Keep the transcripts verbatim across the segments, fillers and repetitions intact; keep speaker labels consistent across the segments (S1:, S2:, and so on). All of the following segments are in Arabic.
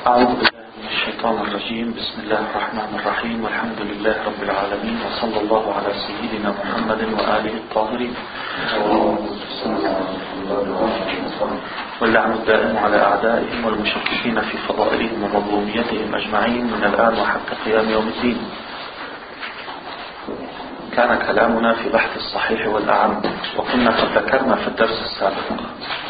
S1: أعوذ بالله من الشيطان الرجيم. بسم الله الرحمن الرحيم، والحمد لله رب العالمين، وصلى الله على سيدنا محمد وآله الطاهرين، واللعن الدائم على أعدائهم والمشككين في فضائلهم ومظلوميتهم أجمعين من الآن وحتى قيام يوم الدين. كان كلامنا في بحث الصحيح والأعم، وكنا قد ذكرنا في الدرس السابق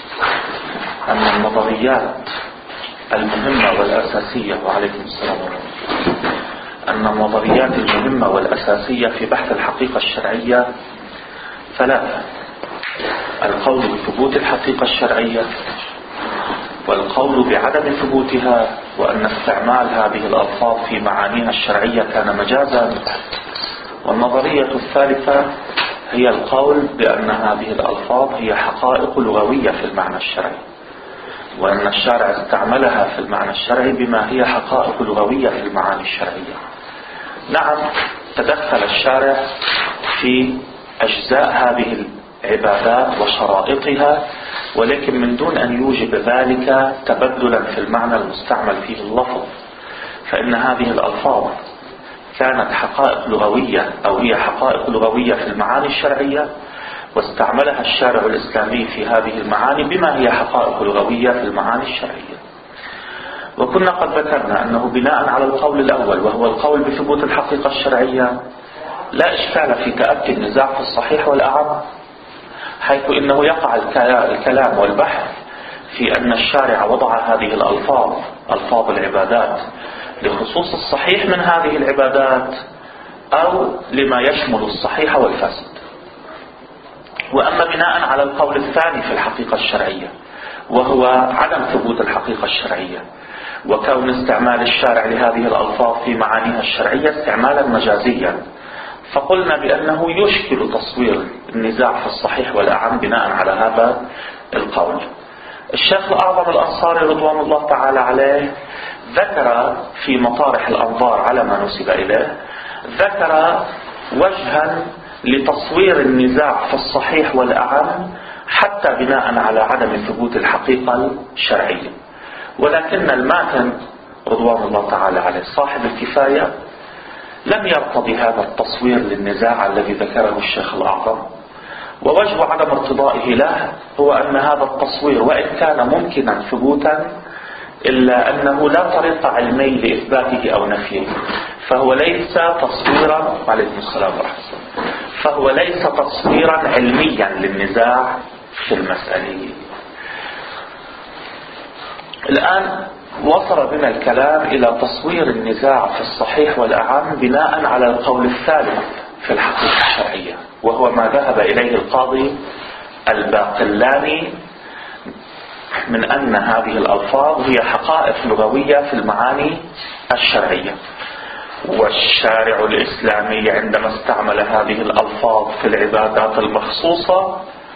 S1: أن النظريات المهمة والأساسية وعليكم السلام ورحمة الله أن النظريات المهمة والأساسية في بحث الحقيقة الشرعية ثلاثة: القول بثبوت الحقيقة الشرعية، والقول بعدم ثبوتها، وأن استعمال هذه الألفاظ في معانيها الشرعية كان مجازا، والنظرية الثالثة هي القول بأن هذه الألفاظ هي حقائق لغوية في المعنى الشرعي، وأن الشارع استعملها في المعنى الشرعي بما هي حقائق لغوية في المعاني الشرعية. نعم، تدخل الشارع في أجزاء هذه العبادات وشرائطها، ولكن من دون أن يوجب ذلك تبدلا في المعنى المستعمل فيه اللفظ، فإن هذه الألفاظ كانت حقائق لغوية أو هي حقائق لغوية في المعاني الشرعية، واستعملها الشارع الإسلامي في هذه المعاني بما هي حقائق لغوية في المعاني الشرعية. وكنا قد ذكرنا أنه بناء على القول الأول، وهو القول بثبوت الحقيقة الشرعية، لا إشكال في تأتي النزاع في الصحيح والأعم، حيث إنه يقع الكلام والبحث في أن الشارع وضع هذه الألفاظ ألفاظ العبادات لخصوص الصحيح من هذه العبادات أو لما يشمل الصحيح والفاسد. وأما بناء على القول الثاني في الحقيقة الشرعية، وهو عدم ثبوت الحقيقة الشرعية، وكون استعمال الشارع لهذه الألفاظ في معانيها الشرعية استعمالا مجازيا، فقلنا بأنه يشكل تصوير النزاع في الصحيح والأعم بناء على هذا القول. الشيخ الأعظم الأنصاري رضوان الله تعالى عليه ذكر في مطارح الأنظار على ما نسب إليه، ذكر وجها لتصوير النزاع في الصحيح والأعم حتى بناء على عدم ثبوت الحقيقة الشرعية، ولكن الماتن رضوان الله تعالى عليه صاحب الكفاية لم يرتضي هذا التصوير للنزاع الذي ذكره الشيخ الأعظم. ووجه عدم ارتضائه له هو أن هذا التصوير وإن كان ممكنا ثبوتا، إلا أنه لا طريق علمي لإثباته أو نفيه، فهو ليس تصويرا عليكم السلام ورحمة الله فهو ليس تصويرا علميا للنزاع في المسألة. الآن وصل بنا الكلام إلى تصوير النزاع في الصحيح والأعم بناء على القول الثالث في الحقيقة الشرعية، وهو ما ذهب إليه القاضي الباقلاني من أن هذه الألفاظ هي حقائق لغوية في المعاني الشرعية. والشارع الإسلامي عندما استعمل هذه الألفاظ في العبادات المخصوصة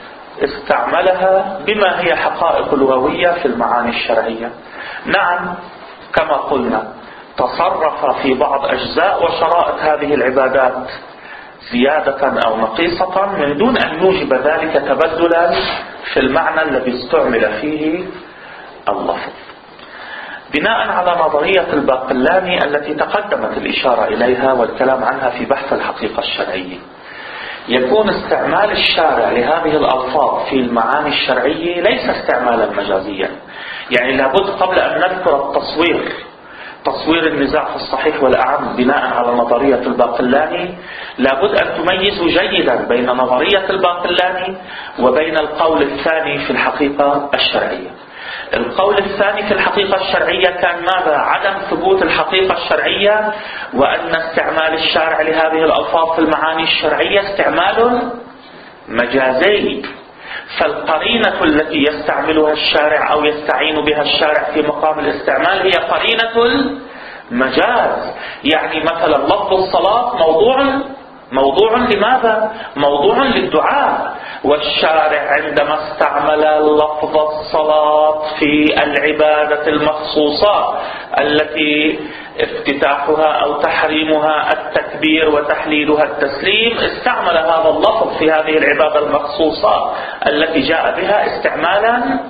S1: استعملها بما هي حقائق لغوية في المعاني الشرعية. نعم، كما قلنا تصرف في بعض أجزاء وشرائط هذه العبادات زيادة أو نقيصة من دون أن يوجب ذلك تبدلا في المعنى الذي استعمل فيه اللفظ. بناء على نظرية الباقلاني التي تقدمت الإشارة إليها والكلام عنها في بحث الحقيقة الشرعية، يكون استعمال الشارع لهذه الألفاظ في المعاني الشرعية ليس استعمالا مجازيا. يعني لابد قبل أن نذكر التصوير تصوير النزاع في الصحيح والأعم بناء على نظرية الباقلاني، لابد أن تميزوا جيدا بين نظرية الباقلاني وبين القول الثاني في الحقيقة الشرعية. القول الثاني في الحقيقة الشرعية كان ماذا؟ عدم ثبوت الحقيقة الشرعية، وأن استعمال الشارع لهذه الألفاظ في المعاني الشرعية استعمال مجازي. فالقرينة التي يستعملها الشارع أو يستعين بها الشارع في مقام الاستعمال هي قرينة المجاز. يعني مثلا لفظ الصلاة موضوع موضوع لماذا؟ موضوع للدعاء، والشارع عندما استعمل لفظ الصلاة في العبادة المخصوصة التي افتتاحها أو تحريمها التكبير وتحليلها التسليم، استعمل هذا اللفظ في هذه العبادة المخصوصة التي جاء بها استعمالا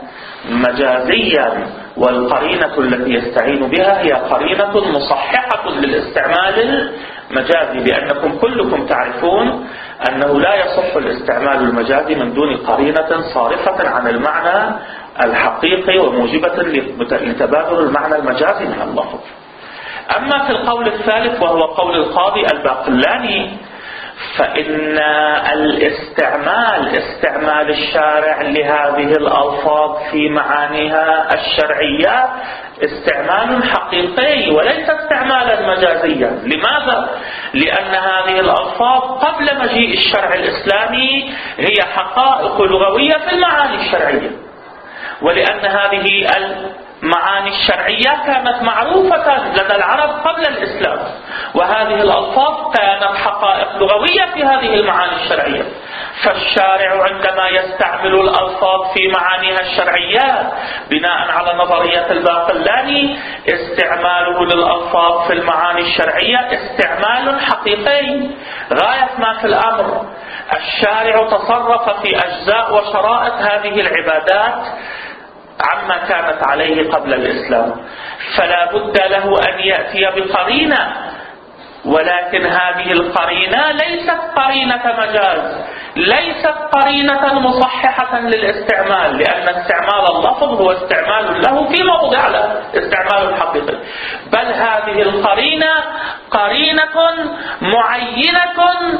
S1: مجازيا، والقرينة التي يستعين بها هي قرينة مصححة للاستعمال المجازي، لأنكم كلكم تعرفون أنه لا يصح الاستعمال المجازي من دون قرينة صارفة عن المعنى الحقيقي وموجبة لتبادل المعنى المجازي من اللفظ. أما في القول الثالث وهو قول القاضي الباقلاني، فإن الاستعمال استعمال الشارع لهذه الألفاظ في معانيها الشرعية استعمال حقيقي وليس استعمالا مجازيا. لماذا؟ لأن هذه الألفاظ قبل مجيء الشرع الإسلامي هي حقائق لغوية في المعاني الشرعية، ولأن هذه المعاني الشرعية كانت معروفة لدى العرب قبل الإسلام، وهذه الألفاظ كانت حقائق لغوية في هذه المعاني الشرعية. فالشارع عندما يستعمل الألفاظ في معانيها الشرعية بناء على نظرية الباقلاني، استعماله للألفاظ في المعاني الشرعية استعمال حقيقي غاية ما في الأمر. الشارع تصرف في أجزاء وشرائط هذه العبادات عما كانت عليه قبل الإسلام، فلا بد له أن يأتي بقرينة، ولكن هذه القرينة ليست قرينة مجاز، ليست قرينة مصححة للاستعمال، لأن استعمال اللفظ هو استعمال له في موضع له استعمال حقيقي، بل هذه القرينة قرينة معينة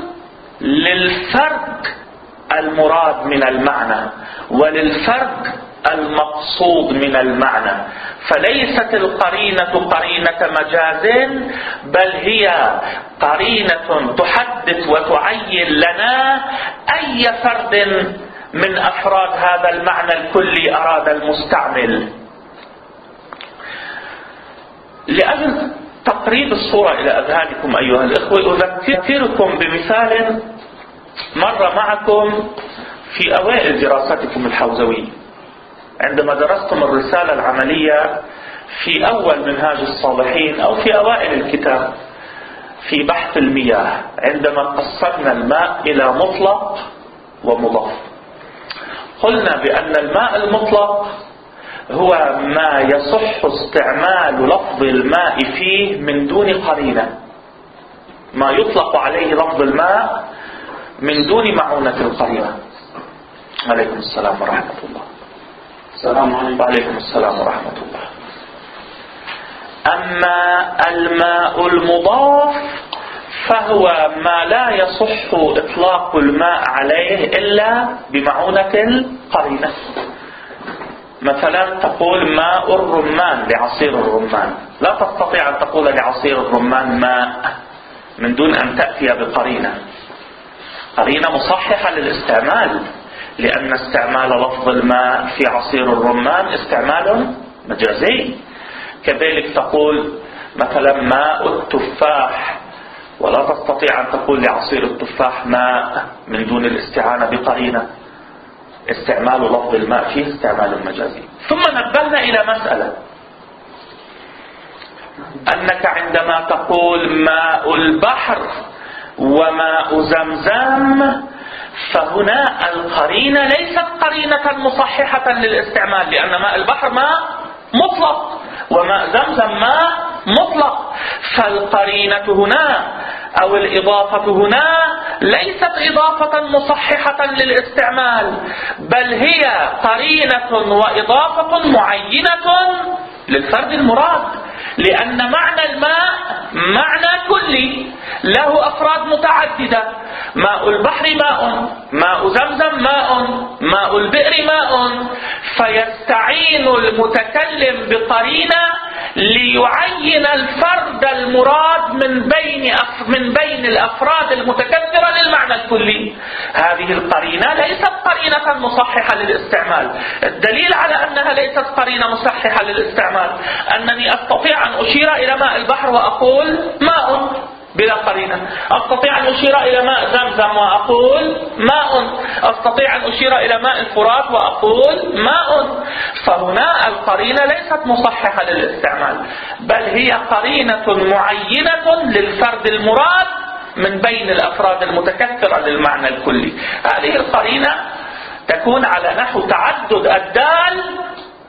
S1: للفرد المراد من المعنى وللفرد المقصود من المعنى، فليست القرينة قرينة مجاز، بل هي قرينة تحدث وتعين لنا أي فرد من أفراد هذا المعنى الكلي أراد المستعمل. لأجل تقريب الصورة إلى أذهانكم أيها الإخوة، أذكركم بمثال مر معكم في أوائل دراستكم الحوزوية عندما درستم الرسالة العملية في أول منهاج الصالحين أو في أوائل الكتاب في بحث المياه، عندما قسمنا الماء إلى مطلق ومضاف. قلنا بأن الماء المطلق هو ما يصح استعمال لفظ الماء فيه من دون قرينة، ما يطلق عليه لفظ الماء من دون معونة القرينة. عليكم السلام ورحمة الله.
S2: السلام عليكم.
S1: وعليكم السلام ورحمة الله. أما الماء المضاف فهو ما لا يصح إطلاق الماء عليه إلا بمعونة القرينة. مثلا تقول ماء الرمان لعصير الرمان، لا تستطيع أن تقول لعصير الرمان ماء من دون أن تأتي بقرينة، قرينة مصححة للاستعمال، لأن استعمال لفظ الماء في عصير الرمان استعمال مجازي. كذلك تقول مثلا ماء التفاح، ولا تستطيع أن تقول لعصير التفاح ماء من دون الاستعانة بقرينة، استعمال لفظ الماء فيه استعمال مجازي. ثم نبهنا إلى مسألة، أنك عندما تقول ماء البحر وماء زمزم، فهنا القرينة ليست قرينة مصححة للاستعمال، لأن ماء البحر ماء مطلق وماء زمزم ماء مطلق، فالقرينة هنا أو الإضافة هنا ليست إضافة مصححة للاستعمال، بل هي قرينة وإضافة معينة للفرد المراد، لأن معنى الماء معنى كلي له أفراد متعددة، ماء البحر ماء، ماء زمزم ماء، ماء البئر ماء، فيستعين المتكلم بقرينة ليعين الفرد المراد من بين من بين الأفراد المتكثرة للمعنى الكلي. هذه القرينة ليست قرينة مصححة للاستعمال. الدليل على أنها ليست قرينة مصححة للاستعمال أنني أستطيع أن أشير إلى ماء البحر وأقول ماء بلا قرينة، أستطيع أن أشير إلى ماء زمزم وأقول ماء، أستطيع أن أشير إلى ماء الفرات وأقول ماء. فهنا القرينة ليست مصححة للاستعمال، بل هي قرينة معينة للفرد المراد من بين الأفراد المتكثرة للمعنى الكلي. هذه القرينة تكون على نحو تعدد الدال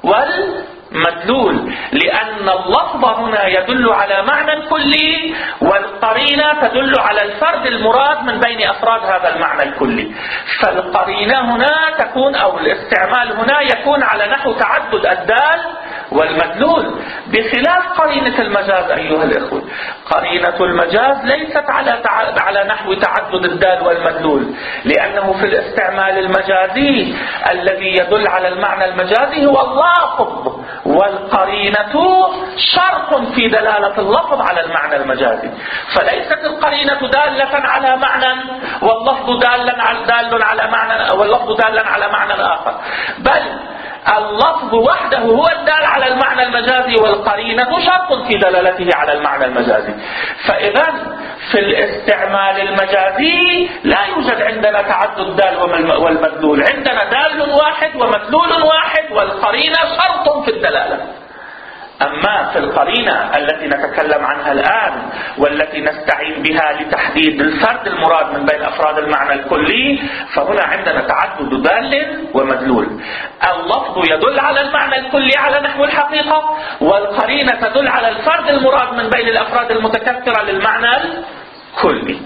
S1: والمدلول، لأن اللفظ هنا يدل على معنى كلي، والقرينة تدل على الفرد المراد من بين أفراد هذا المعنى الكلي. فالقرينة هنا تكون أو الاستعمال هنا يكون على نحو تعدد الدال والمدلول، بخلاف قرينة المجاز أيها الإخوة. قرينة المجاز ليست على على نحو تعدد الدال والمدلول، لأنه في الاستعمال المجازي الذي يدل على المعنى المجازي هو اللفظ، والقرينة شرط في دلالة اللفظ على المعنى المجازي. فليست القرينة دالة على معنى واللفظ دالا على دال على معنى واللفظ دالا على معنى آخر، بل اللفظ وحده هو الدال على المعنى المجازي، والقرينة شرط في دلالته على المعنى المجازي. فإذا في الاستعمال المجازي لا يوجد عندنا تعدد دال والمدلول، عندنا دال واحد ومدلول واحد، والقرينة شرط في الدلالة. أما في القرينة التي نتكلم عنها الآن والتي نستعين بها لتحديد الفرد المراد من بين أفراد المعنى الكلي، فهنا عندنا تعدد دال ومدلول. اللفظ يدل على المعنى الكلي على نحو الحقيقة، والقرينة تدل على الفرد المراد من بين الأفراد المتكثرة للمعنى الكلي.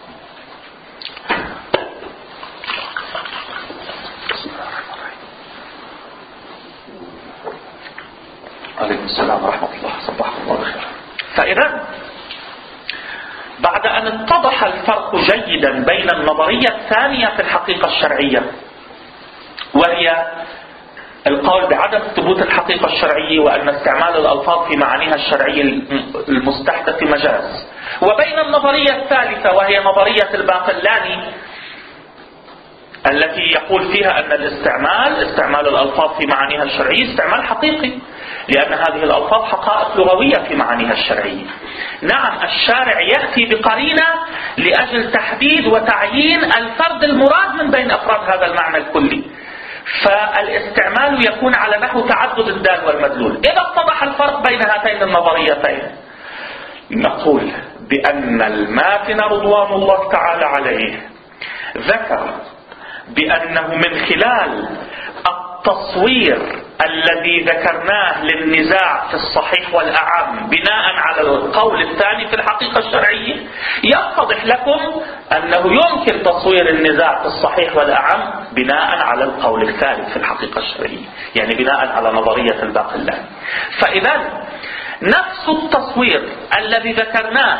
S1: عليكم السلام ورحمة الله، صباحكم الله بخير. فإذا بعد أن اتضح الفرق جيدا بين النظرية الثانية في الحقيقة الشرعية، وهي القول بعدم ثبوت الحقيقة الشرعية وأن استعمال الألفاظ في معانيها الشرعية المستحدث مجاز، وبين النظرية الثالثة وهي نظرية الباقلاني التي يقول فيها أن الاستعمال استعمال الألفاظ في معانيها الشرعية استعمال حقيقي، لأن هذه الألفاظ حقائق لغوية في معانيها الشرعية. نعم، الشارع يأتي بقرينة لأجل تحديد وتعيين الفرد المراد من بين أفراد هذا المعنى الكلي، فالاستعمال يكون على نحو تعدد الدال والمدلول. إذا اتضح الفرق بين هاتين النظريتين، نقول بأن الماتن رضوان الله تعالى عليه ذكر بأنه من خلال التصوير الذي ذكرناه للنزاع في الصحيح والأعم بناء على القول الثاني في الحقيقة الشرعية، يتضح لكم أنه يمكن تصوير النزاع في الصحيح والأعم بناء على القول الثالث في الحقيقة الشرعية، يعني بناء على نظرية الباقلاني. فإذا نفس التصوير الذي ذكرناه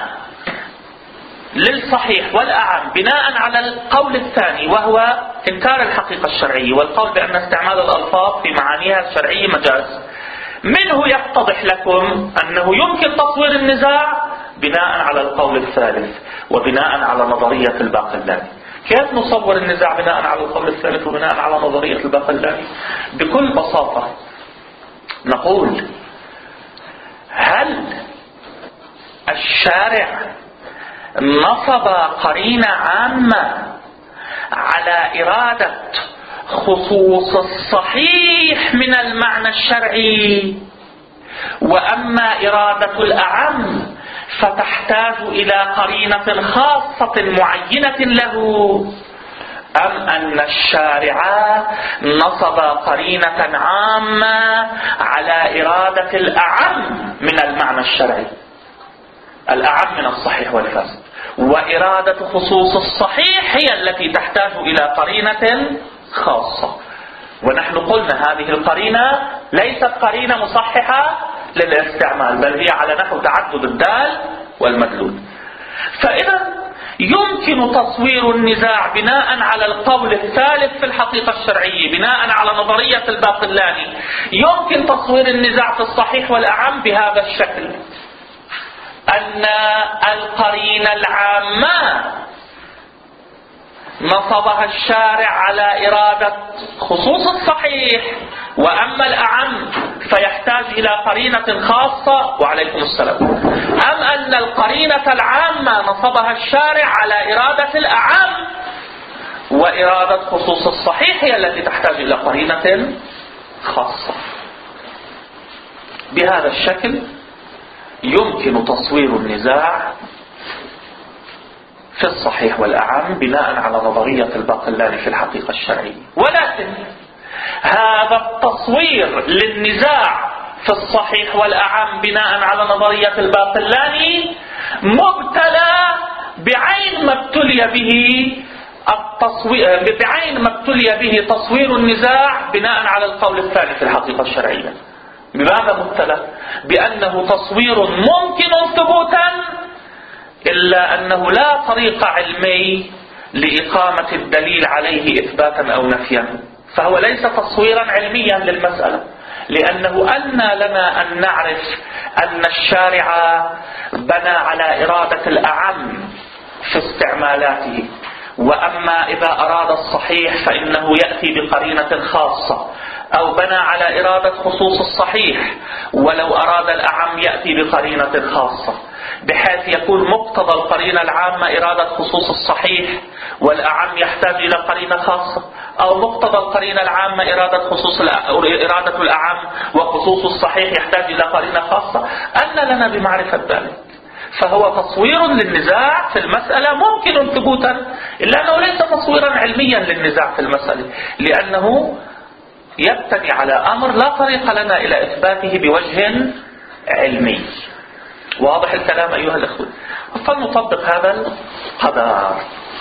S1: للصحيح والأعم بناء على القول الثاني وهو إنكار الحقيقة الشرعية والقول بأن استعمال الألفاظ في معانيها الشرعية مجاز، منه يتضح لكم أنه يمكن تصوير النزاع بناء على القول الثالث وبناء على نظرية الباقلاني. كيف نصور النزاع بناء على القول الثالث وبناء على نظرية الباقلاني؟ بكل بساطة نقول: هل الشارع نصب قرينة عامة على إرادة خصوص الصحيح من المعنى الشرعي، وأما إرادة الأعم فتحتاج إلى قرينة خاصة معينة له، أم أن الشارع نصب قرينة عامة على إرادة الأعم من المعنى الشرعي، الأعم من الصحيح والفاسد، وإرادة خصوص الصحيح هي التي تحتاج إلى قرينة خاصة؟ ونحن قلنا هذه القرينة ليست قرينة مصححة للاستعمال، بل هي على نحو تعدد الدال والمدلول. فإذا يمكن تصوير النزاع بناء على القول الثالث في الحقيقة الشرعية، بناء على نظرية الباقلاني، يمكن تصوير النزاع في الصحيح والأعم بهذا الشكل: أن القرينة العامة نصبها الشارع على إرادة خصوص الصحيح، وأما الأعم فيحتاج إلى قرينة خاصة. وعليكم السلام. أم أن القرينة العامة نصبها الشارع على إرادة الأعم، وإرادة خصوص الصحيح هي التي تحتاج إلى قرينة خاصة. بهذا الشكل يمكن تصوير النزاع في الصحيح والأعم بناء على نظرية الباقلاني في الحقيقة الشرعية. ولكن هذا التصوير للنزاع في الصحيح والأعم بناء على نظرية الباقلاني مبتلى بعين ما ابتلي به التصوير بعين ما ابتلي به تصوير النزاع بناء على القول الثاني في الحقيقة الشرعية. بماذا مبتلى؟ بأنه تصوير ممكن ثبوتا إلا أنه لا طريق علمي لإقامة الدليل عليه إثباتا أو نفيا، فهو ليس تصويرا علميا للمسألة، لأنه أن لنا أن نعرف أن الشارع بنى على إرادة الأعم في استعمالاته، وأما إذا أراد الصحيح فإنه يأتي بقرينة خاصة، أو بنى على إرادة خصوص الصحيح ولو أراد الأعم يأتي بقرينة خاصة، بحيث يكون مقتضى القرينة العامة إرادة خصوص الصحيح والأعم يحتاج إلى قرينة خاصة، أو مقتضى القرينة العامة إرادة خصوص إرادة الأعم وخصوص الصحيح يحتاج إلى قرينة خاصة. أن لنا بمعرفة ذلك، فهو تصوير للنزاع في المسألة ممكن ثبوتا، إلا أنه ليس تصويرا علميا للنزاع في المسألة، لأنه يبتني على أمر لا طريق لنا إلى إثباته بوجه علمي. واضح الكلام أيها الأخوة؟ فلنطبق هذا القدر.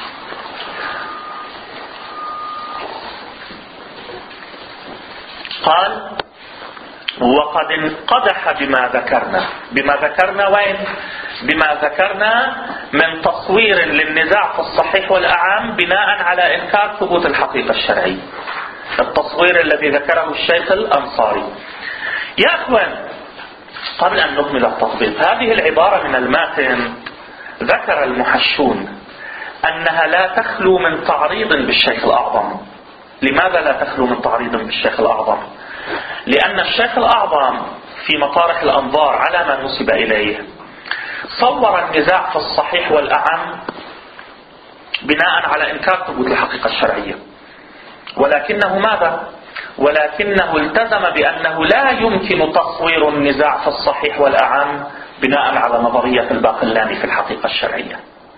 S1: قال وقد انقدح بما ذكرنا. بما ذكرنا وين؟ بما ذكرنا من تصوير للنزاع في الصحيح والأعم بناء على إنكار ثبوت الحقيقة الشرعية، التصوير الذي ذكره الشيخ الأنصاري. يا أخوان، قبل أن نكمل التطبيق، هذه العبارة من الماتن ذكر المحشون أنها لا تخلو من تعريض بالشيخ الأعظم. لماذا لا تخلو من تعريض بالشيخ الأعظم؟ لأن الشيخ الأعظم في مطارح الأنظار على ما نسب إليه صور النزاع في الصحيح والأعم بناء على إنكار ثبوت الحقيقة الشرعية، ولكنه ماذا؟ ولكنه التزم بأنه لا يمكن تصوير النزاع في الصحيح والأعم بناء على نظرية الباقلاني في الحقيقة الشرعية.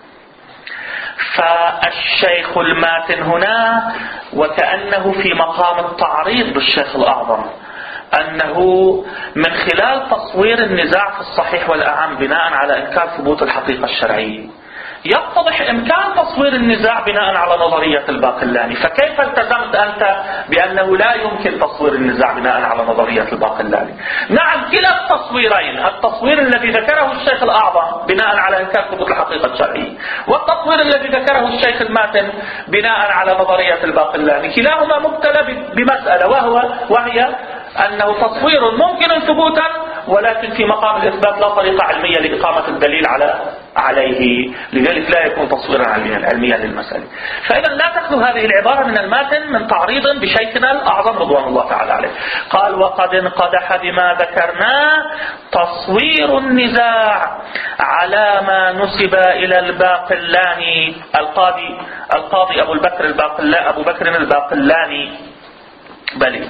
S1: فالشيخ الماتن هنا وكأنه في مقام التعريض بالشيخ الأعظم، أنه من خلال تصوير النزاع في الصحيح والأعم بناء على إنكار ثبوت الحقيقة الشرعية يتضح إمكان تصوير النزاع بناء على نظرية الباقلاني. فكيف التزمت أنت بأنه لا يمكن تصوير النزاع بناء على نظرية الباقلاني؟ نعم، كلا التصويرين، التصوير الذي ذكره الشيخ الأعظم بناء على إنكار ثبوت الحقيقة الشرعية، والتصوير الذي ذكره الشيخ الماتن بناء على نظرية الباقلاني، كلاهما مبتلى بمسألة وهو وهي أنه تصوير ممكن ثبوتا، ولكن في مقام الإثبات لا طريقة علمية لإقامة الدليل على عليه، لذلك لا يكون تصويرا علميا علميا للمسألة. فإذا لا تخلو هذه العبارة من الماتن من تعريض بشيخنا الأعظم رضوان الله تعالى عليه. قال وقد انقدح بما ذكرنا تصوير النزاع على ما نسب إلى الباقلاني القاضي القاضي أبو البكر الباقلاني أبو بكر الباقلاني بل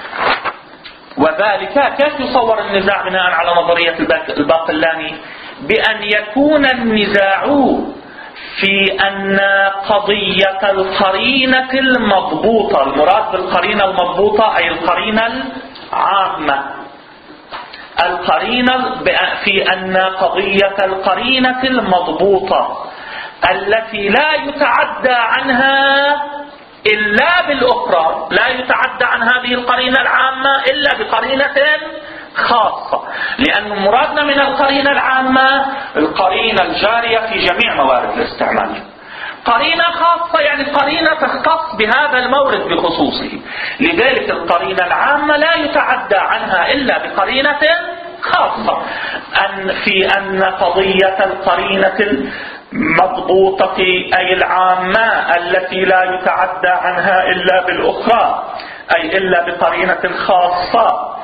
S1: وذلك كيف يصور النزاع بناء على نظرية الباقلاني؟ بأن يكون النزاع في أن قضية القرينة المضبوطة، المراد بالقرينة المضبوطة أي القرينة العامة، القرينة في أن قضية القرينة المضبوطة التي لا يتعدى عنها إلا بالأخرى، لا يتعدى عن هذه القرينة العامة إلا بقرينة خاصة، لأن مرادنا من القرينة العامة القرينة الجارية في جميع موارد الاستعمال. قرينة خاصة يعني قرينة تختص بهذا المورد بخصوصه، لذلك القرينة العامة لا يتعدى عنها إلا بقرينة خاصة، أن في أن قضية القرينة مضبوطة أي العامة التي لا يتعدى عنها إلا بالأخرى أي إلا بقرينة خاصة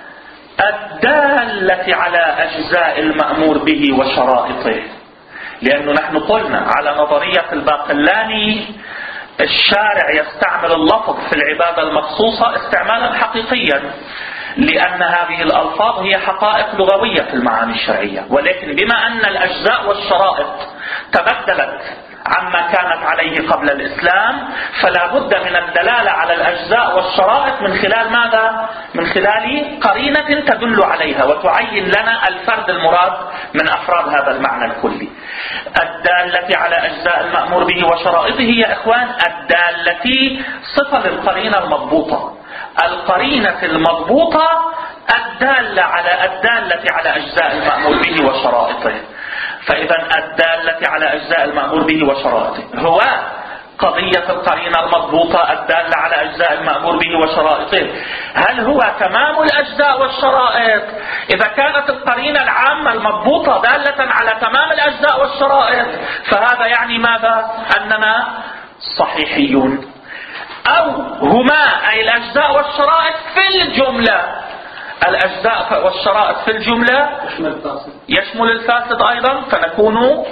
S1: الدالة على أجزاء المأمور به وشرائطه. لأنه نحن قلنا على نظرية الباقلاني الشارع يستعمل اللفظ في العبادة المخصوصة استعمالا حقيقيا، لأن هذه الألفاظ هي حقائق لغوية في المعاني الشرعية، ولكن بما أن الأجزاء والشرائط تبدلت عما كانت عليه قبل الإسلام، فلا بد من الدلالة على الأجزاء والشرائط من خلال ماذا؟ من خلال قرينة تدل عليها وتعين لنا الفرد المراد من أفراد هذا المعنى الكلي. الدالة على أجزاء المأمور به وشرائطه يا إخوان الدالة صفة للقرينة المضبوطة، القرينة المضبوطة الدالة على الدالة على أجزاء المأمور به وشرائطه. فإذا الدالة على أجزاء المأمور به وشرائطه هو قضية القرينة المضبوطة الدالة على أجزاء المأمور به وشرائطه. هل هو تمام الأجزاء والشرائط؟ إذا كانت القرينة العامة المضبوطة دالة على تمام الأجزاء والشرائط فهذا يعني ماذا؟ أننا صحيحيون. أو هما أي الأجزاء والشرائط في الجملة، الأجزاء والشرائط في الجملة يشمل الفاسد أيضا، فنكون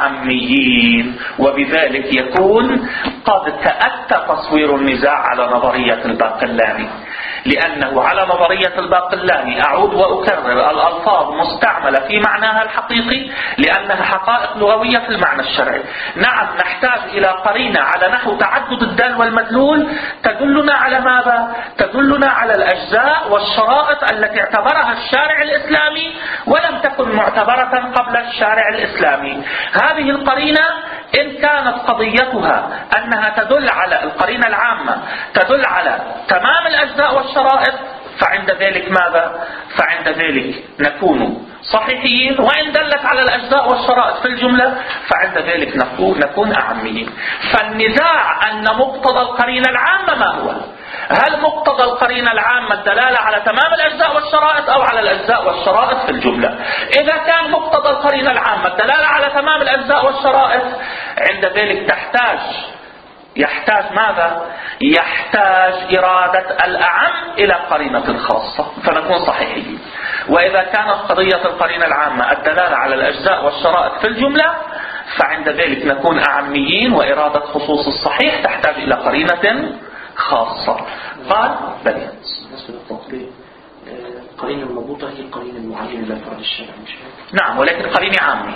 S1: أعميين، وبذلك يكون قد تأتى تصوير النزاع على نظرية الباقلاني. لأنه على نظرية الباقلاني أعود وأكرر الألفاظ مستعملة في معناها الحقيقي لأنها حقائق لغوية في المعنى الشرعي. نعم نحتاج إلى قرينة على نحو تعدد الدال والمدلول تدلنا على ماذا؟ تدلنا على الأجزاء والشرائط التي اعتبرها الشارع الإسلامي ولم تكن معتبرة قبل الشارع الإسلامي. هذه القرينة إن كانت قضيتها أنها تدل على القرينة العامة تدل على تمام الأجزاء والشرائط فعند ذلك ماذا؟ فعند ذلك نكون صحيحيين. وإن دلت على الأجزاء والشرائط في الجملة فعند ذلك نكون, نكون أعميين. فالنزاع أن مقتضى القرينة العامة ما هو؟ هل مقتضى القرينة العامة الدلالة على تمام الأجزاء والشرائط أو على الأجزاء والشرائط في الجملة؟ إذا كان مقتضى القرينة العامة الدلالة على تمام الأجزاء والشرائط عند ذلك تحتاج يحتاج ماذا؟ يحتاج إرادة الأعم إلى قرينة خاصة فنكون صحيحين. وإذا كانت قضية القرينة العامة الدلالة على الأجزاء والشرائط في الجملة فعند ذلك نكون أعميين، وإرادة خصوص الصحيح تحتاج إلى قرينة خاصة. قال بل
S2: بالنسبة للتطبيق القرينة المضبوطة هي القرينة المعينة لفرد الشرع مش هيك؟
S1: نعم ولكن قرينة عامة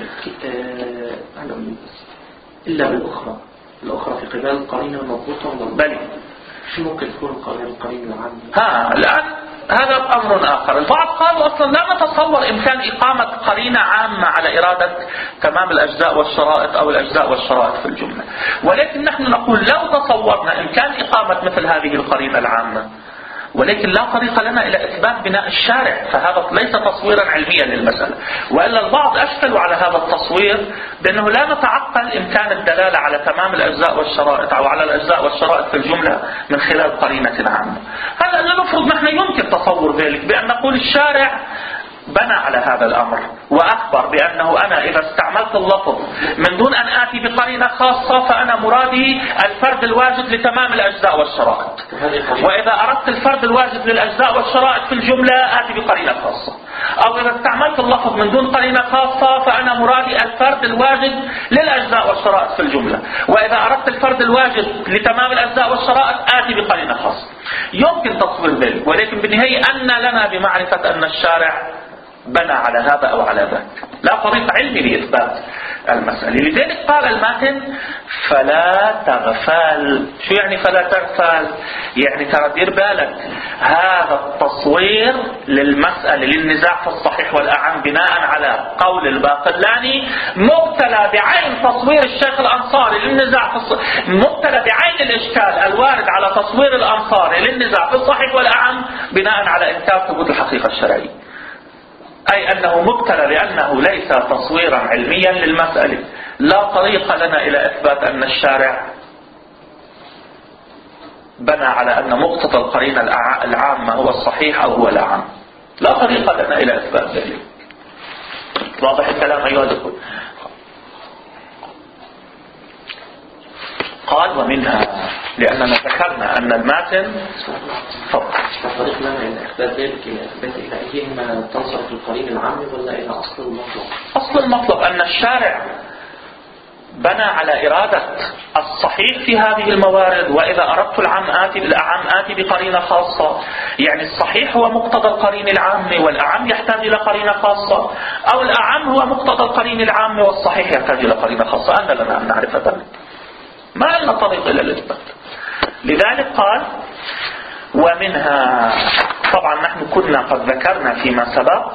S2: إلا بالأخرى الأخرى في قبال القرينة المضبوطة
S1: بل
S2: شو ممكن تكون القرينة العامة؟
S1: ها الآن هذا أمر آخر. البعض قالوا أصلا لا نتصور إمكان إقامة قرينة عامة على إرادة تمام الأجزاء والشرائط أو الأجزاء والشرائط في الجملة، ولكن نحن نقول لو تصورنا إمكان إقامة مثل هذه القرينة العامة ولكن لا طريق لنا إلى إثبات بناء الشارع فهذا ليس تصويرا علميا للمسألة. وإلا البعض أشكلوا على هذا التصوير بأنه لا نتعقل إمكان الدلالة على تمام الأجزاء والشرائط أو على الأجزاء والشرائط في الجملة من خلال قرينة عامة. هذا لنفرض نحن يمكن تصور ذلك بأن نقول الشارع بنى على هذا الأمر وأخبر بأنه أنا إذا استعملت اللفظ من دون أن آتي بقرينة خاصة فأنا مرادي الفرد الواجد لتمام الأجزاء والشرائط، وإذا أردت الفرد الواجد للأجزاء والشرائط في الجملة آتي بقرينة خاصة. أو إذا استعملت اللفظ من دون قرينة خاصة فأنا مرادي الفرد الواجد للأجزاء والشرائط في الجملة، وإذا أردت الفرد الواجد لتمام الأجزاء والشرائط آتي بقرينة خاصة. يمكن تصوير ذلك، ولكن بالنهاية أن لنا بمعرفة أن الشارع بنى على هذا أو على ذاك، لا طريق علمي لإثبات المسألة. لذلك قال الماتن فلا تغفل. شو يعني فلا تغفل؟ يعني ترى دير بالك هذا التصوير للمسألة للنزاع في الصحيح والأعم بناء على قول الباقلاني مبتلى بعين تصوير الشيخ الأنصاري للنزاع في الصحيح، مبتلى بعين الإشكال الوارد على تصوير الأنصاري للنزاع في الصحيح والأعم بناء على إنكار ثبوت الحقيقة الشرعية، أي أنه مبتلى لأنه ليس تصويرا علميا للمسألة. لا طريق لنا إلى إثبات أن الشارع بنى على أن مقتضى القرينة العامة هو الصحيح أو هو الأعم، لا طريق لنا إلى إثبات ذلك. واضح الكلام أيها الأخوة؟ قال ومنها لأننا ذكرنا أن الماتن
S2: الطريق لنا إلى إثبات ذلك إلى إثبات إلى أيهما تنصرف القرينة العامة ولا إلى أصل المطلب؟
S1: أصل المطلب أن الشارع بنى على إرادة الصحيح في هذه الموارد، وإذا أردت العام آتي الأعم آتي بقرينة خاصة. يعني الصحيح هو مقتضى القرين العام والأعم يحتاج إلى قرينة خاصة، أو الأعم هو مقتضى القرين العام والصحيح يحتاج إلى قرينة خاصة. أن لنا أن نعرف ذلك، ما لنا طريق إلى الإثبات. لذلك قال ومنها، طبعا نحن كنا قد ذكرنا فيما سبق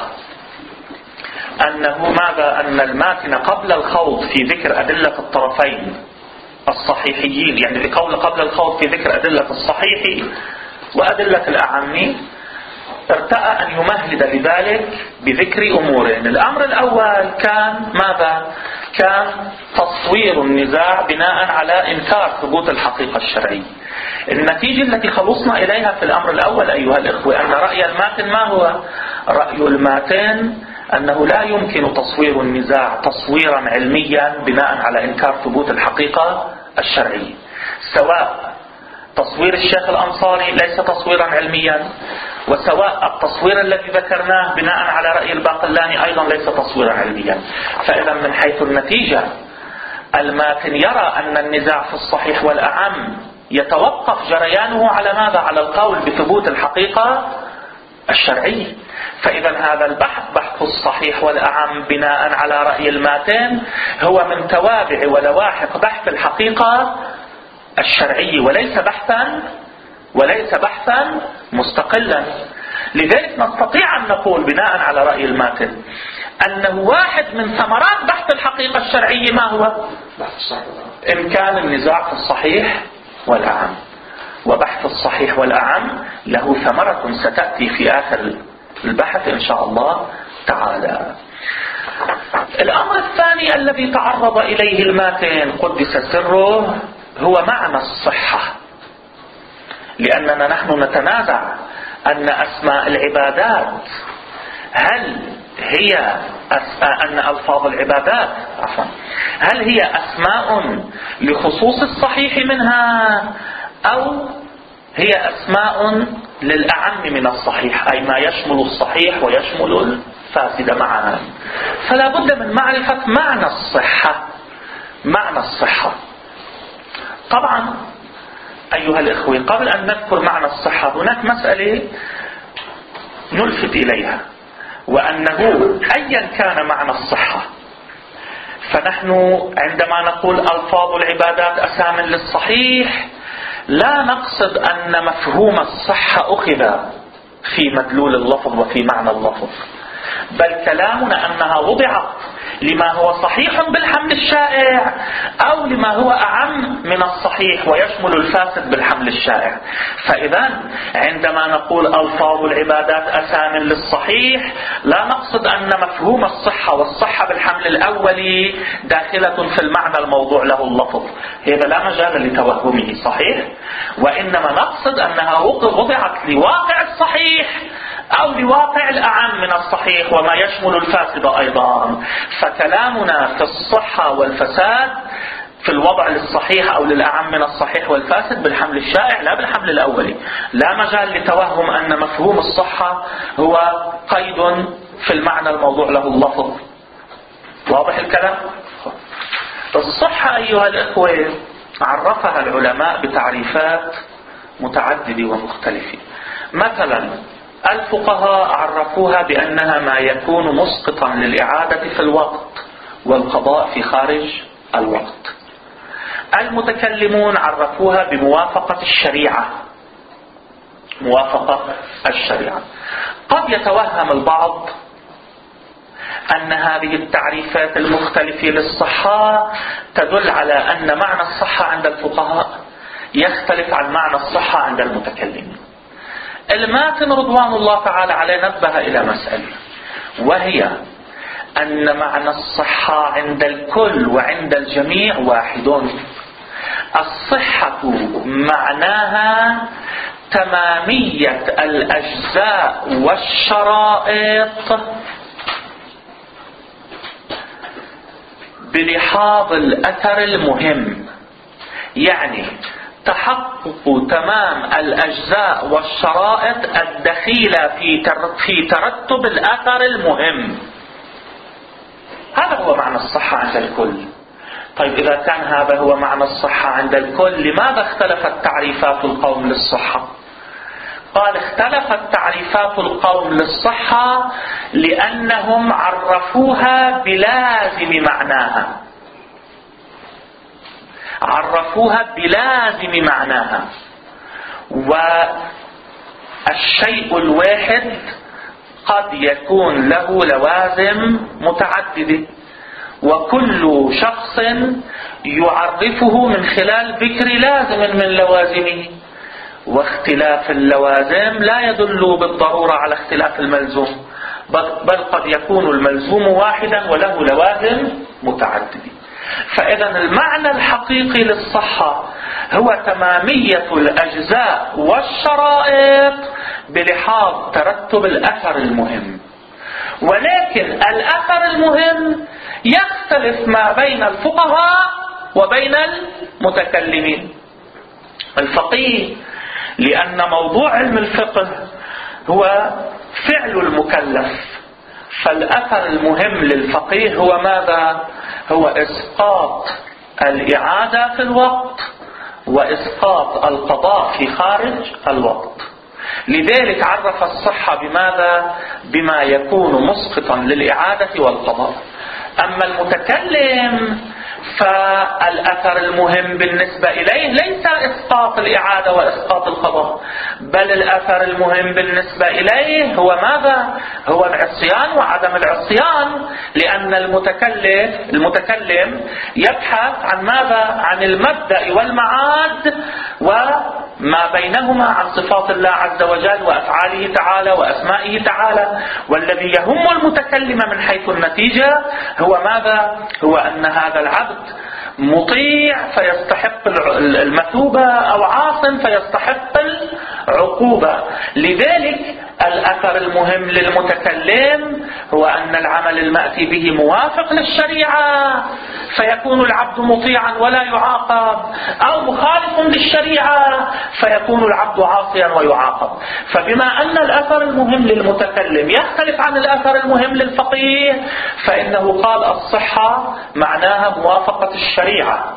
S1: أنه ماذا أن الماتن قبل الخوض في ذكر أدلة الطرفين الصحيحيين، يعني بقول قبل الخوض في ذكر أدلة الصحيح وأدلة الأعم، ارتأى أن يمهد لذلك بذكر أمورين. الأمر الأول كان ماذا؟ كان تصوير النزاع بناء على إنكار ثبوت الحقيقة الشرعية. النتيجة التي خلصنا إليها في الأمر الأول أيها الإخوة أن رأي الماتن ما هو؟ رأي الماتن أنه لا يمكن تصوير النزاع تصويرا علميا بناء على إنكار ثبوت الحقيقة الشرعية، سواء تصوير الشيخ الأنصاري ليس تصويرا علميا، وسواء التصوير الذي ذكرناه بناء على رأي الباقلاني أيضا ليس تصويرا علميا. فإذا من حيث النتيجة الماتن يرى أن النزاع في الصحيح والأعم يتوقف جريانه على ماذا؟ على القول بثبوت الحقيقة الشرعية. فإذا هذا البحث بحث الصحيح والأعم بناء على رأي الماتن هو من توابع ولواحق بحث الحقيقة الشرعية، وليس بحثا وليس بحثا مستقلا. لذلك نستطيع أن نقول بناء على رأي الماتن أنه واحد من ثمرات بحث الحقيقة الشرعية ما هو؟ إمكان النزاع في الصحيح والأعم. وبحث الصحيح والأعم له ثمرة ستأتي في آخر البحث إن شاء الله تعالى. الأمر الثاني الذي تعرض إليه الماتن قدس سره هو معنى الصحة، لأننا نحن نتنازع أن أسماء العبادات هل هي أن ألفاظ العبادات عفوا هل هي أسماء لخصوص الصحيح منها أو هي أسماء للأعم من الصحيح، أي ما يشمل الصحيح ويشمل الفاسد معا. فلا بد من معرفة معنى الصحة. معنى الصحة طبعا أيها الإخوة قبل أن نذكر معنى الصحة هناك مسألة نلفت إليها، وأنه أيا كان معنى الصحة فنحن عندما نقول ألفاظ العبادات أسام للصحيح لا نقصد أن مفهوم الصحة أخذ في مدلول اللفظ وفي معنى اللفظ، بل كلامنا أنها وضعت لما هو صحيح بالحمل الشائع أو لما هو أعم من الصحيح ويشمل الفاسد بالحمل الشائع. فإذا عندما نقول ألفاظ العبادات أسام للصحيح لا نقصد أن مفهوم الصحة والصحة بالحمل الأولي داخلة في المعنى الموضوع له اللفظ، هذا لا مجال لتوهمه صحيح، وإنما نقصد أنها وضعت لواقع الصحيح أو لواقع الأعم من الصحيح وما يشمل الفاسد أيضا. فكلامنا في الصحة والفساد في الوضع للصحيح أو للأعم من الصحيح والفاسد بالحمل الشائع لا بالحمل الأولي. لا مجال لتوهم أن مفهوم الصحة هو قيد في المعنى الموضوع له اللفظ. واضح الكلام؟ الصحة أيها الإخوة عرفها العلماء بتعريفات متعددة ومختلفة. مثلا الفقهاء عرفوها بأنها ما يكون مسقطا للإعادة في الوقت والقضاء في خارج الوقت. المتكلمون عرفوها بموافقة الشريعة، موافقة الشريعة. قد يتوهم البعض أن هذه التعريفات المختلفة للصحة تدل على أن معنى الصحة عند الفقهاء يختلف عن معنى الصحة عند المتكلمين. الماتن رضوان الله تعالى عليه نبه إلى مسألة، وهي أن معنى الصحة عند الكل وعند الجميع واحد. الصحة معناها تمامية الأجزاء والشرائط بلحاظ الأثر المهم، يعني تحقق تمام الأجزاء والشرائط الدخيلة في في ترتب الأثر المهم. هذا هو معنى الصحة عند الكل. طيب إذا كان هذا هو معنى الصحة عند الكل، لماذا اختلفت تعريفات القوم للصحة؟ قال اختلفت تعريفات القوم للصحة لأنهم عرفوها بلازم معناها، عرفوها بلازم معناها. والشيء الواحد قد يكون له لوازم متعددة، وكل شخص يعرفه من خلال ذكر لازم من لوازمه، واختلاف اللوازم لا يدل بالضرورة على اختلاف الملزوم، بل قد يكون الملزوم واحدا وله لوازم متعددة. فإذا المعنى الحقيقي للصحة هو تمامية الأجزاء والشرائط بلحاظ ترتب الأثر المهم. ولكن الأثر المهم يختلف ما بين الفقهاء وبين المتكلمين. الفقيه لأن موضوع علم الفقه هو فعل المكلف، فالأثر المهم للفقيه هو ماذا؟ هو إسقاط الإعادة في الوقت وإسقاط القضاء في خارج الوقت. لذلك عرف الصحة بماذا؟ بما يكون مسقطا للإعادة والقضاء. أما المتكلم فالأثر المهم بالنسبة إليه ليس إسقاط الإعادة وإسقاط القضاء، بل الأثر المهم بالنسبة إليه هو ماذا؟ هو العصيان وعدم العصيان، لأن المتكلم المتكلم يبحث عن ماذا؟ عن المبدأ والمعاد وما بينهما، عن صفات الله عز وجل وأفعاله تعالى وأسمائه تعالى. والذي يهم المتكلم من حيث النتيجة هو ماذا؟ هو أن هذا العبد مطيع فيستحق المثوبة أو عاص فيستحق العقوبة. لذلك الأثر المهم للمتكلم هو أن العمل المأتي به موافق للشريعة فيكون العبد مطيعا ولا يعاقب، أو مخالف للشريعة فيكون العبد عاصيا ويعاقب. فبما أن الأثر المهم للمتكلم يختلف عن الأثر المهم للفقيه، فإنه قال الصحة معناها موافقة الشريعة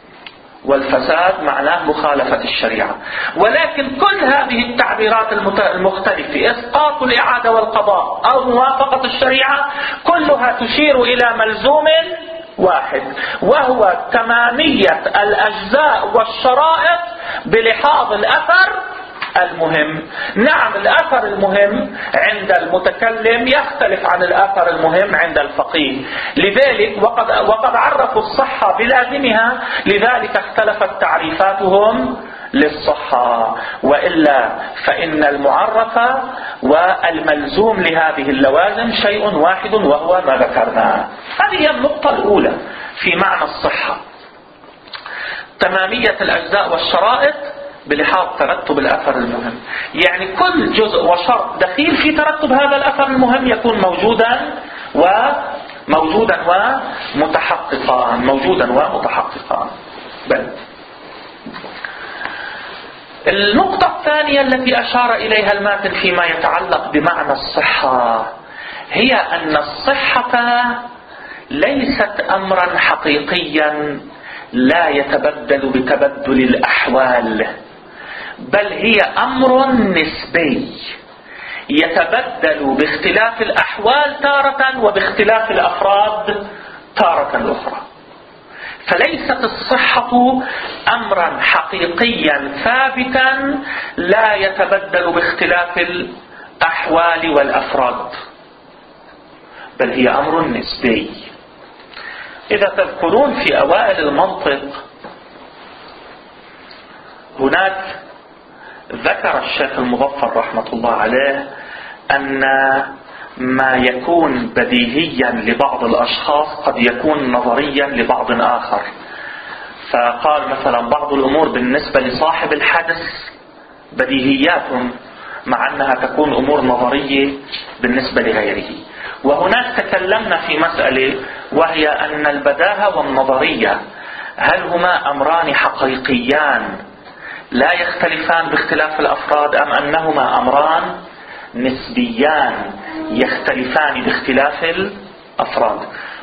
S1: والفساد معناه مخالفة الشريعة. ولكن كل هذه التعبيرات المختلفة، إسقاط الإعادة والقضاء أو موافقة الشريعة، كلها تشير إلى ملزوم واحد، وهو تمامية الأجزاء والشرائط بلحاظ الأثر المهم. نعم الأثر المهم عند المتكلم يختلف عن الأثر المهم عند الفقيه، لذلك وقد, وقد عرفوا الصحة بلازمها، لذلك اختلفت تعريفاتهم للصحة. وإلا فإن المعرف والملزوم لهذه اللوازم شيء واحد وهو ما ذكرناه. هذه هي النقطة الأولى في معنى الصحة، تمامية الأجزاء والشرائط بلحاظ ترتب الأثر المهم. يعني كل جزء وشرط دخيل في ترتب هذا الأثر المهم يكون موجودا وموجودا ومتحققا موجودا ومتحققا. بل النقطة الثانية التي أشار إليها الماتن فيما يتعلق بمعنى الصحة هي أن الصحة ليست أمرا حقيقيا لا يتبدل بتبدل الأحوال، بل هي أمر نسبي يتبدل باختلاف الأحوال تارة وباختلاف الأفراد تارة أخرى. فليست الصحة أمرا حقيقيا ثابتا لا يتبدل باختلاف الأحوال والأفراد، بل هي أمر نسبي. إذا تذكرون في أوائل المنطق هناك ذكر الشيخ المظفر رحمة الله عليه أن ما يكون بديهيا لبعض الأشخاص قد يكون نظريا لبعض آخر. فقال مثلا بعض الأمور بالنسبة لصاحب الحدث بديهيات مع أنها تكون أمور نظرية بالنسبة لغيره. وهناك تكلمنا في مسألة وهي أن البداهة والنظرية هل هما أمران حقيقيان لا يختلفان باختلاف الأفراد، أم أنهما أمران نسبيان يختلفان باختلاف الأفراد.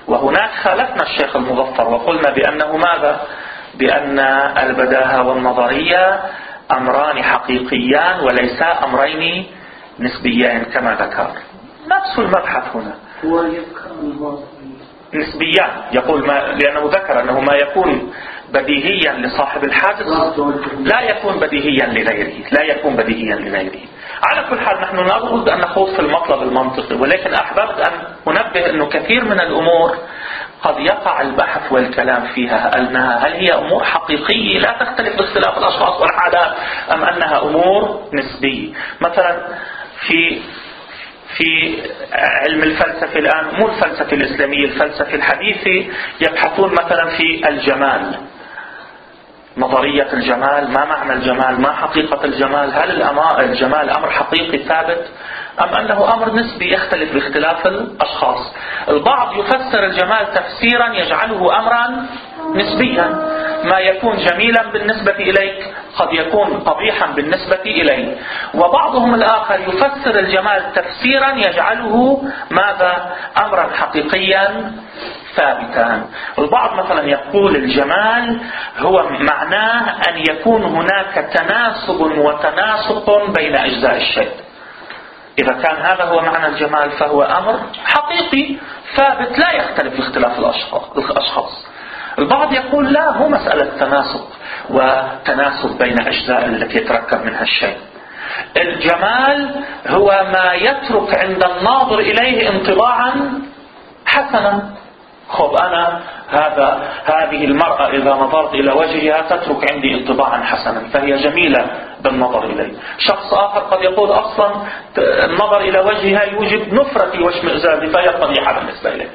S1: وهناك خالفنا الشيخ المظفر وقلنا بأنه ماذا؟ بأن البداهة والنظرية أمران حقيقيان وليسا أمرين نسبيين كما ذكر. نفس المبحث هنا
S2: هو يذكر
S1: نسبيان، يقول ما لأنه ذكر أنه ما يكون بديهيا لصاحب الحادث لا يكون بديهيا لغيره، لا يكون بديهيا لغيره. على كل حال نحن نرغب أن نخوض في المطلب المنطقي، ولكن أحببت أن أنبه أنه كثير من الأمور قد يقع البحث والكلام فيها أنها هل هي أمور حقيقية لا تختلف باختلاف الأشخاص والحالات أم أنها أمور نسبية. مثلا في في علم الفلسفة الآن، مو الفلسفة الإسلامية، الفلسفة الحديثة، يبحثون مثلا في الجمال، نظرية الجمال، ما معنى الجمال، ما حقيقة الجمال، هل الجمال أمر حقيقي ثابت أم أنه أمر نسبي يختلف باختلاف الأشخاص. البعض يفسر الجمال تفسيرا يجعله أمرا نسبيا، ما يكون جميلا بالنسبة إليك قد يكون قبيحا بالنسبة إليه. وبعضهم الآخر يفسر الجمال تفسيرا يجعله ماذا؟ أمرا حقيقيا ثابتا. البعض مثلا يقول الجمال هو معناه أن يكون هناك تناسب وتناسق بين أجزاء الشيء. إذا كان هذا هو معنى الجمال فهو أمر حقيقي ثابت لا يختلف باختلاف الأشخاص. البعض يقول لا، هو مسألة تناسق وتناسب بين أجزاء التي يتركب منها الشيء. الجمال هو ما يترك عند الناظر إليه انطباعا حسنا. خب أنا هذا هذه المرأة إذا نظرت إلى وجهها تترك عندي انطباعا حسنا فهي جميلة بالنظر إليه. شخص آخر قد يقول أصلا النظر إلى وجهها يوجب نفرتي واشمئزازي فهي قبيحة بالنسبة إليه.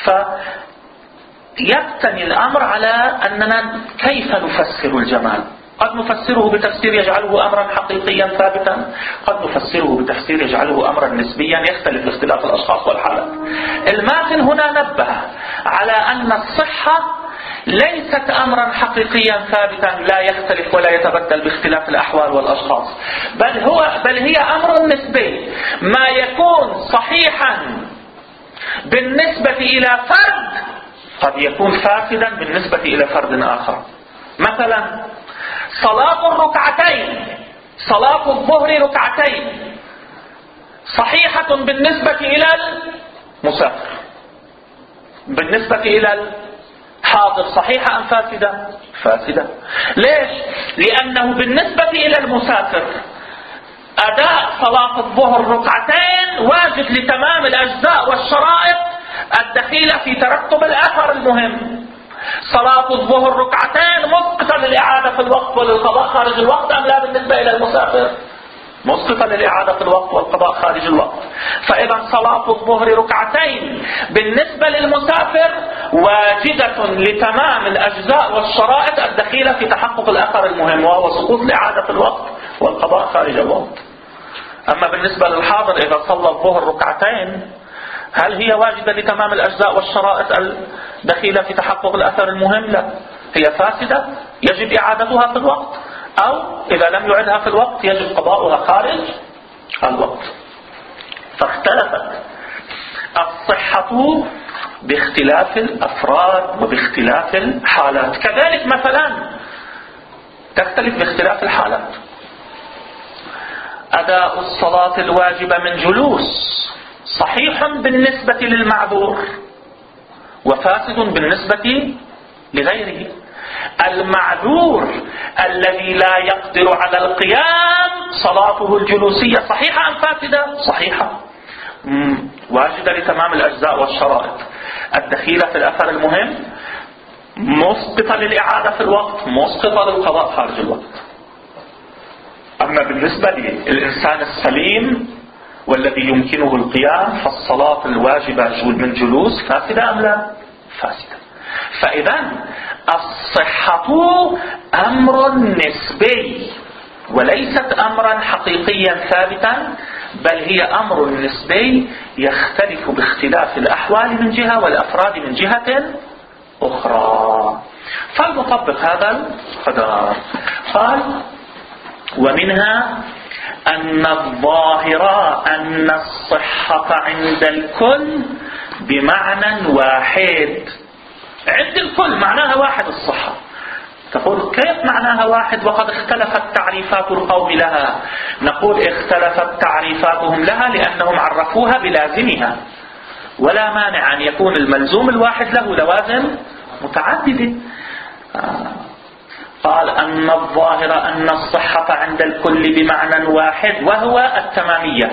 S1: فيبتني الأمر على أننا كيف نفسر الجمال. قد نفسره بتفسير يجعله أمرا حقيقيا ثابتا، قد نفسره بتفسير يجعله أمرا نسبيا يختلف باختلاف الأشخاص والحالات. الماتن هنا نبه على أن الصحة ليست أمرا حقيقيا ثابتا لا يختلف ولا يتبدل باختلاف الأحوال والأشخاص، بل هو بل هي أمر نسبي. ما يكون صحيحا بالنسبة إلى فرد قد يكون فاسدا بالنسبة إلى فرد آخر. مثلا صلاة الركعتين، صلاة الظهر ركعتين صحيحة بالنسبة إلى المسافر، بالنسبة إلى الحاضر صحيحة أم فاسدة؟ فاسدة. ليش؟ لأنه بالنسبة إلى المسافر أداء صلاة الظهر ركعتين واجب لتمام الأجزاء والشرائط الدخيلة في ترتب الأثر المهم. صلاة الظهر ركعتين مسقطة للإعادة في الوقت وللقضاء خارج الوقت أم لا بالنسبة إلى المسافر؟ مسقطة للإعادة في الوقت والقضاء خارج الوقت. فإذا صلاة الظهر ركعتين بالنسبة للمسافر واجدة لتمام الأجزاء والشرائط الدخيلة في تحقق الأثر المهم وهو سقوط الإعادة في الوقت والقضاء خارج الوقت. أما بالنسبة للحاضر إذا صلى الظهر ركعتين هل هي واجدة لتمام الأجزاء والشرائط الدخيلة في تحقق الأثر المهم؟ لا، هي فاسدة يجب إعادتها في الوقت، أو إذا لم يعدها في الوقت يجب قضاؤها خارج الوقت. فاختلفت الصحة باختلاف الأفراد وباختلاف الحالات. كذلك مثلا تختلف باختلاف الحالات. أداء الصلاة الواجبة من جلوس صحيح بالنسبة للمعذور وفاسد بالنسبة لغيره. المعذور الذي لا يقدر على القيام صلاته الجلوسية صحيحة أم فاسدة؟ صحيحة، واجدة لتمام الأجزاء والشرائط الدخيلة في الأثر المهم، مسقطة للإعادة في الوقت، مسقطة للقضاء خارج الوقت. أما بالنسبة للإنسان السليم والذي يمكنه القيام فالصلاة الواجبة من جلوس فاسدة أم لا؟ فاسدة. فإذا الصحة أمر نسبي وليست أمرا حقيقيا ثابتا، بل هي أمر نسبي يختلف باختلاف الأحوال من جهة والأفراد من جهة أخرى. فلنطبق هذا القدر. قال ومنها أن الظاهر أن الصحة عند الكل بمعنى واحد عند الكل، معناها واحد الصحة. تقول كيف معناها واحد وقد اختلفت تعريفات القوم لها؟ نقول اختلفت تعريفاتهم لها لأنهم عرفوها بلازمها، ولا مانع أن يكون الملزوم الواحد له لوازم متعددة. قال أن الظاهر أن الصحة عند الكل بمعنى واحد وهو التمامية.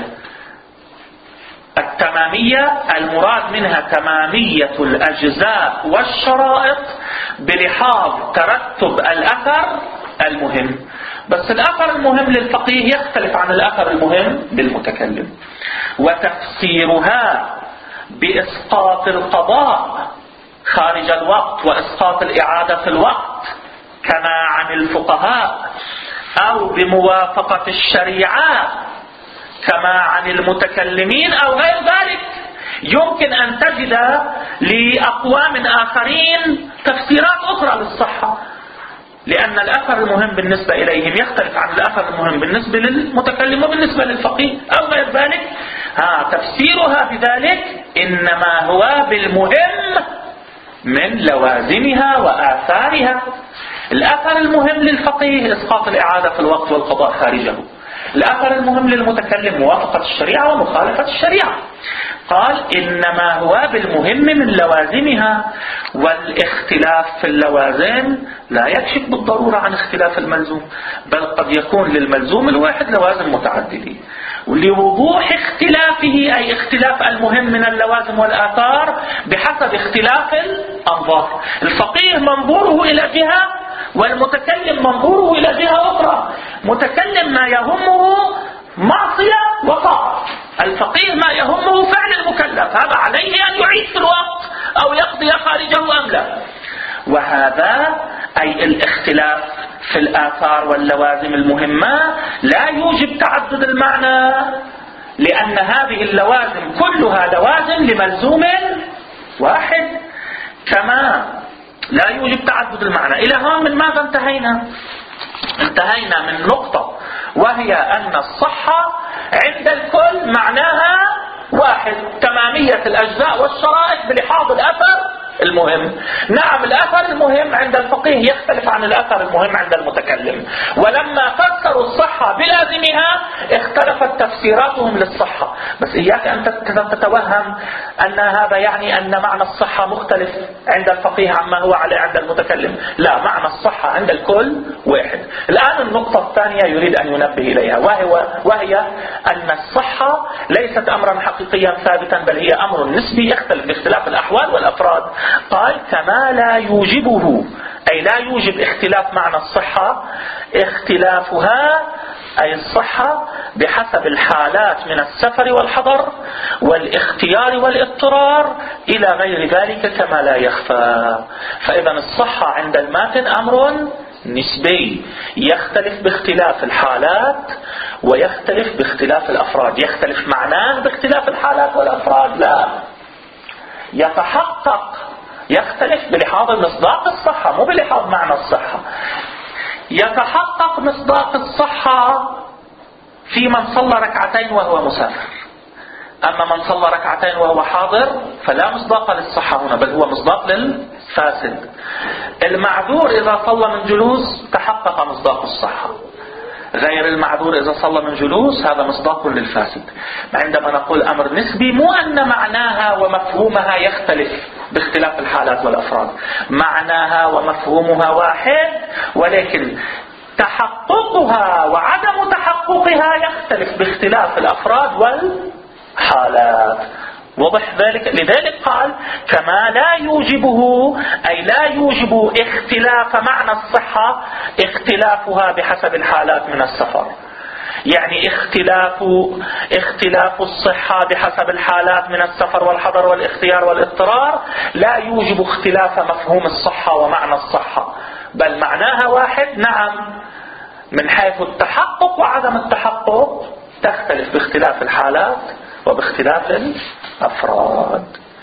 S1: التمامية المراد منها تمامية الأجزاء والشرائط بلحاظ ترتب الأثر المهم. بس الأثر المهم للفقيه يختلف عن الأثر المهم للمتكلم. وتفسيرها بإسقاط القضاء خارج الوقت وإسقاط الإعادة في الوقت كما عن الفقهاء، أو بموافقة الشريعة كما عن المتكلمين أو غير ذلك. يمكن أن تجد لأقوام آخرين تفسيرات أخرى للصحة، لأن الأثر المهم بالنسبة إليهم يختلف عن الأثر المهم بالنسبة للمتكلم وبالنسبة للفقيه أو غير ذلك. ها تفسيرها بذلك إنما هو بالمهم من لوازمها وآثارها. الأثر المهم للفقيه إسقاط الإعادة في الوقت والقضاء خارجه. الأثر المهم للمتكلم موافقة الشريعة ومخالفة الشريعة. قال إنما هو بالمهم من لوازمها، والاختلاف في اللوازم لا يكشف بالضرورة عن اختلاف الملزوم، بل قد يكون للملزوم الواحد لوازم متعددة، ولوضوح اختلافه أي اختلاف المهم من اللوازم والآثار بحسب اختلاف الأنظار. الفقيه منظوره إلى جهة والمتكلم منظوره إلى جهة أخرى. متكلم ما يهمه معصية وطاعة، الفقيه ما يهمه فعل المكلف، هذا عليه أن يعيد في الوقت أو يقضي خارجه أم لا. وهذا أي الاختلاف في الآثار واللوازم المهمة لا يوجب تعدد المعنى، لأن هذه اللوازم كلها لوازم لملزوم واحد، كما لا يوجب تعدد المعنى. إلى هون من ماذا انتهينا؟ انتهينا من نقطة، وهي أن الصحة عند الكل معناها واحد، تمامية الأجزاء والشرائط بلحاظ الأثر المهم. نعم الأثر المهم عند الفقيه يختلف عن الأثر المهم عند المتكلم، ولما فسروا الصحة بلازمها اختلفت تفسيراتهم للصحة. بس إياك أن تتوهم أن هذا يعني أن معنى الصحة مختلف عند الفقيه عما هو عليه عند المتكلم. لا، معنى الصحة عند الكل واحد. الآن النقطة الثانية يريد أن ينبه إليها، وهي, وهي أن الصحة ليست أمرا حقيقيا ثابتا، بل هي أمر نسبي يختلف باختلاف الأحوال والأفراد. قال كما لا يوجبه، أي لا يوجب اختلاف معنى الصحة، اختلافها أي الصحة بحسب الحالات من السفر والحضر والاختيار والاضطرار إلى غير ذلك كما لا يخفى. فإذا الصحة عند الماتن أمر نسبي يختلف باختلاف الحالات ويختلف باختلاف الأفراد. يختلف معناه باختلاف الحالات والأفراد؟ لا، يتحقق يختلف بلحاظ مصداق الصحة مو بلحاظ معنى الصحة. يتحقق مصداق الصحة في من صلى ركعتين وهو مسافر، أما من صلى ركعتين وهو حاضر فلا مصداق للصحة هنا، بل هو مصداق للفاسد. المعذور إذا صلى من جلوس تحقق مصداق الصحة، غير المعذور إذا صلى من جلوس هذا مصداق للفاسد. عندما نقول أمر نسبي مو أن معناها ومفهومها يختلف باختلاف الحالات والأفراد، معناها ومفهومها واحد، ولكن تحققها وعدم تحققها يختلف باختلاف الأفراد والحالات. وضح ذلك؟ لذلك قال كما لا يوجبه، أي لا يوجب اختلاف معنى الصحة اختلافها بحسب الحالات من السفر. يعني اختلاف اختلاف الصحة بحسب الحالات من السفر والحضر والاختيار والاضطرار لا يوجب اختلاف مفهوم الصحة ومعنى الصحة، بل معناها واحد. نعم من حيث التحقق وعدم التحقق تختلف باختلاف الحالات وباختلاف الأفراد.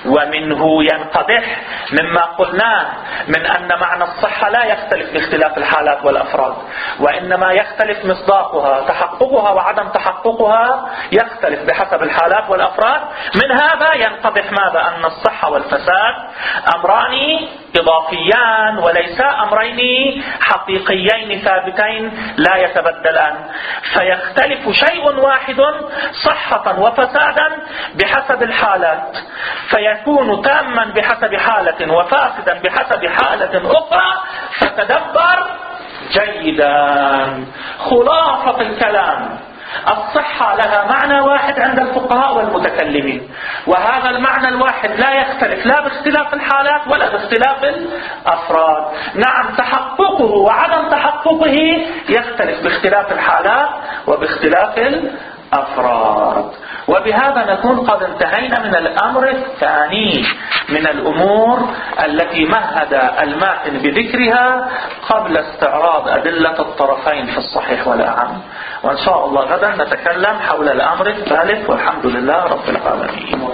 S1: ومنه ينقدح مما قلناه من أن معنى الصحة لا يختلف باختلاف الحالات والأفراد، وإنما يختلف مصداقها، تحققها وعدم تحققها يختلف بحسب الحالات والأفراد. من هذا ينقدح ماذا؟ أن الصحة والفساد أمران إضافيان وليس أمرين حقيقيين ثابتين لا يتبدلان، فيختلف شيء واحد صحة وفسادا بحسب الحالات، فيكون تاما بحسب حالة وفاسدا بحسب حالة أخرى. فتدبر جيدا خلاصة الكلام: الصحة لها معنى واحد عند الفقهاء والمتكلمين، وهذا المعنى الواحد لا يختلف لا باختلاف الحالات ولا باختلاف الأفراد. نعم، تحققه وعدم تحققه يختلف باختلاف الحالات وباختلاف الأفراد. وبهذا نكون قد انتهينا من الأمر الثاني من الأمور التي مهد الماتن بذكرها قبل استعراض أدلة الطرفين في الصحيح والأعم. وإن شاء الله غدا نتكلم حول الأمر الثالث، والحمد لله رب العالمين.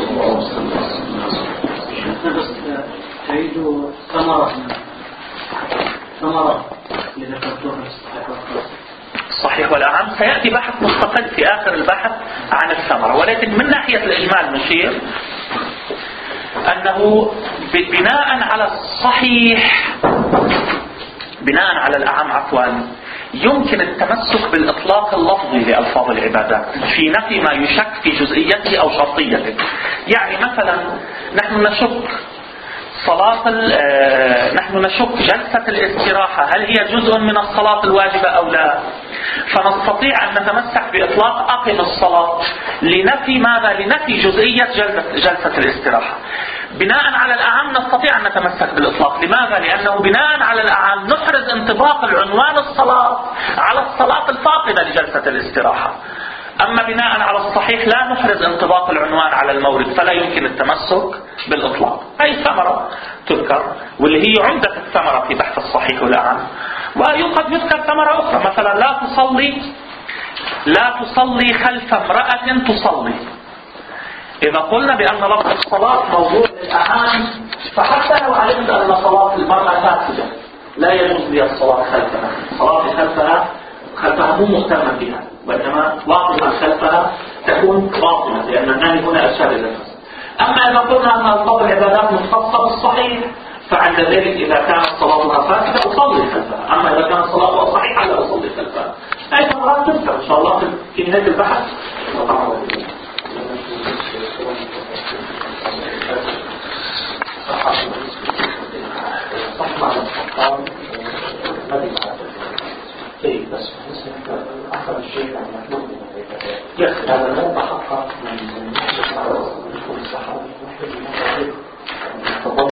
S2: تعيد ثمرة ثمرة لذكرتها
S1: الصحيح والأعم سيأتي بحث مستقل في آخر البحث عن الثمرة، ولكن من ناحية الإجمال نشير أنه بناء على الصحيح بناء على الأعم عفوا يمكن التمسك بالإطلاق اللفظي لألفاظ العبادات في نفي ما يشك في جزئيته أو شرطيته. يعني مثلا نحن نشك صلاة نحن نشك جلسة الاستراحة هل هي جزء من الصلاة الواجبة أو لا، فنستطيع أن نتمسك بإطلاق أقم الصلاة لنفي ماذا؟ لنفي جزئية جلسة الاستراحة. بناء على الأعم نستطيع أن نتمسك بالإطلاق. لماذا؟ لأنه بناء على الأعم نحرز انطباق العنوان الصلاة على الصلاة الفاقدة لجلسة الاستراحة. أما بناء على الصحيح لا نحرز انطباق العنوان على المورد، فلا يمكن التمسك بالإطلاق. أي ثمرة تذكر واللي هي عمدة الثمرة في بحث الصحيح والأعم. وقد يذكر ثمرة أخرى، مثلا لا تصلي لا تصلي خلف امرأة تصلي. إذا قلنا بأن لفظ الصلاة موضوع للأعم، فحتى لو علمت أن صلاة المرأة فاسدة لا يجوز لي الصلاة خلفها، صلاة خلفها خلفها مو مهتما بها، وإنما واقفا خلفها تكون باطنة، لأن النهي هنا أشار إلى الفساد. أما إذا قلنا أن ألفاظ العبادات مختصة بالصحيح، فعند ذلك إذا كانت صلاتها فاسدة أصلي خلفها، أما إذا كانت صلاتها صحيحة لا أصلي خلفها. أي ثمرات تذكر إن شاء الله في نهاية البحث. طيب بس أخر الشيء عن مطلوب هذا الموضوع